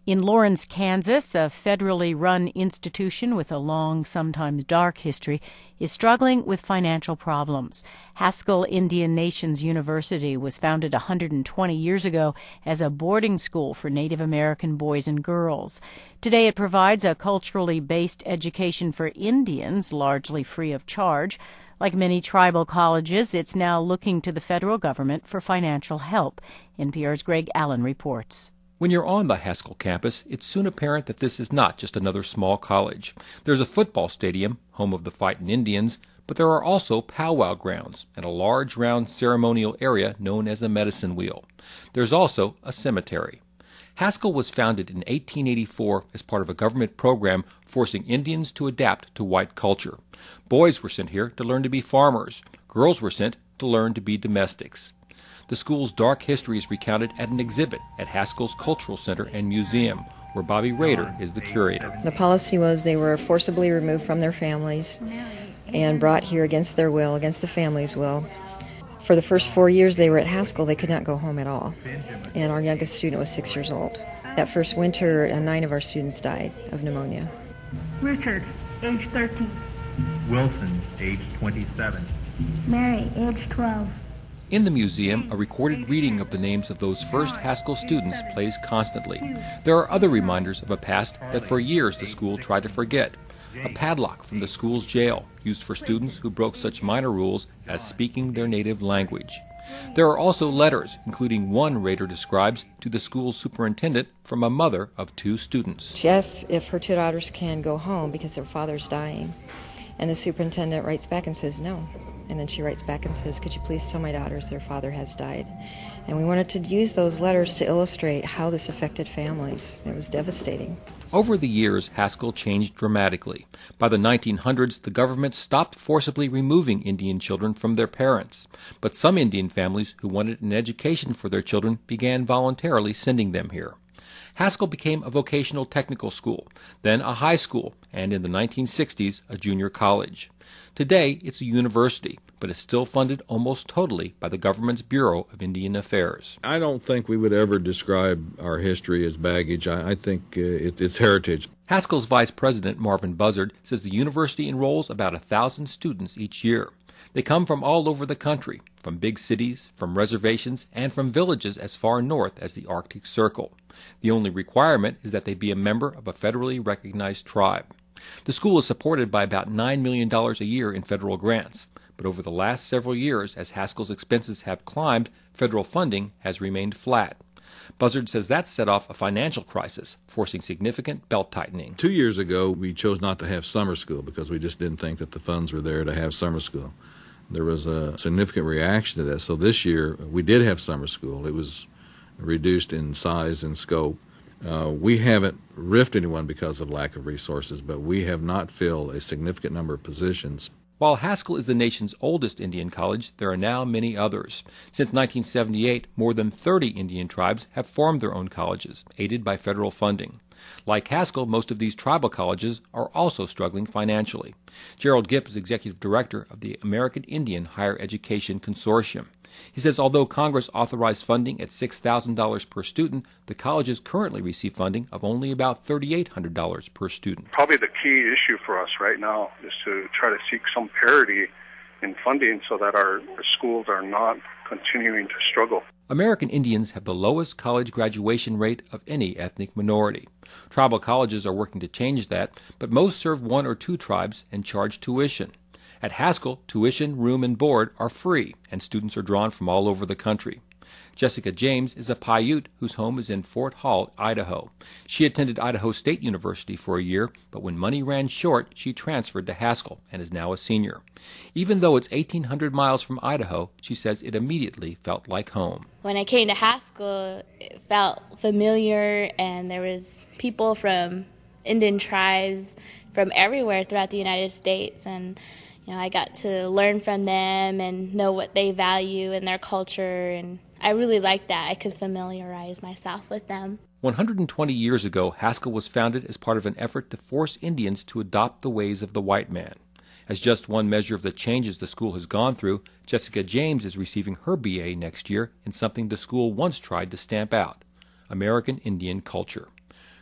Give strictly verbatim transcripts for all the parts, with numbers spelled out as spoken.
In Lawrence, Kansas, a federally run institution with a long, sometimes dark history is struggling with financial problems. Haskell Indian Nations University was founded one hundred twenty years ago as a boarding school for Native American boys and girls. Today it provides a culturally based education for Indians, largely free of charge. Like many tribal colleges, it's now looking to the federal government for financial help. N P R's Greg Allen reports. When you're on the Haskell campus, it's soon apparent that this is not just another small college. There's a football stadium, home of the Fightin' Indians, but there are also powwow grounds and a large round ceremonial area known as a medicine wheel. There's also a cemetery. Haskell was founded in eighteen eighty-four as part of a government program forcing Indians to adapt to white culture. Boys were sent here to learn to be farmers. Girls were sent to learn to be domestics. The school's dark history is recounted at an exhibit at Haskell's Cultural Center and Museum, where Bobby Rader is the curator. The policy was they were forcibly removed from their families and brought here against their will, against the family's will. For the first four years they were at Haskell, they could not go home at all. And our youngest student was six years old. That first winter, uh, nine of our students died of pneumonia. Richard, age thirteen. Wilson, age twenty-seven. Mary, age twelve. In the museum, a recorded reading of the names of those first Haskell students plays constantly. There are other reminders of a past that for years the school tried to forget. A padlock from the school's jail, used for students who broke such minor rules as speaking their native language. There are also letters, including one Rader describes to the school's superintendent from a mother of two students. She asks if her two daughters can go home because their father's dying. And the superintendent writes back and says no. And then she writes back and says, could you please tell my daughters their father has died? And we wanted to use those letters to illustrate how this affected families. It was devastating. Over the years, Haskell changed dramatically. By the nineteen hundreds, the government stopped forcibly removing Indian children from their parents. But some Indian families who wanted an education for their children began voluntarily sending them here. Haskell became a vocational technical school, then a high school, and in the nineteen sixties, a junior college. Today, it's a university, but it's still funded almost totally by the government's Bureau of Indian Affairs. I don't think we would ever describe our history as baggage. I, I think uh, it, it's heritage. Haskell's vice president, Marvin Buzzard, says the university enrolls about a thousand students each year. They come from all over the country, from big cities, from reservations, and from villages as far north as the Arctic Circle. The only requirement is that they be a member of a federally recognized tribe. The school is supported by about nine million dollars a year in federal grants, but over the last several years, as Haskell's expenses have climbed, federal funding has remained flat. Buzzard says that set off a financial crisis, forcing significant belt-tightening. Two years ago, we chose not to have summer school because we just didn't think that the funds were there to have summer school. There was a significant reaction to that. So this year, we did have summer school. It was reduced in size and scope. Uh, we haven't riffed anyone because of lack of resources, but we have not filled a significant number of positions. While Haskell is the nation's oldest Indian college, there are now many others. Since nineteen seventy-eight, more than thirty Indian tribes have formed their own colleges, aided by federal funding. Like Haskell, most of these tribal colleges are also struggling financially. Gerald Gipp is executive director of the American Indian Higher Education Consortium. He says although Congress authorized funding at six thousand dollars per student, the colleges currently receive funding of only about three thousand eight hundred dollars per student. Probably the key issue for us right now is to try to seek some parity in funding so that our, our schools are not continuing to struggle. American Indians have the lowest college graduation rate of any ethnic minority. Tribal colleges are working to change that, but most serve one or two tribes and charge tuition. At Haskell, tuition, room, and board are free, and students are drawn from all over the country. Jessica James is a Paiute whose home is in Fort Hall, Idaho. She attended Idaho State University for a year, but when money ran short, she transferred to Haskell and is now a senior. Even though it's eighteen hundred miles from Idaho, she says it immediately felt like home. When I came to Haskell, it felt familiar, and there was people from Indian tribes from everywhere throughout the United States, and you know, I got to learn from them and know what they value in their culture, and I really liked that. I could familiarize myself with them. one hundred twenty years ago, Haskell was founded as part of an effort to force Indians to adopt the ways of the white man. As just one measure of the changes the school has gone through, Jessica James is receiving her B A next year in something the school once tried to stamp out: American Indian culture.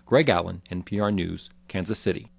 Greg Allen, N P R News, Kansas City.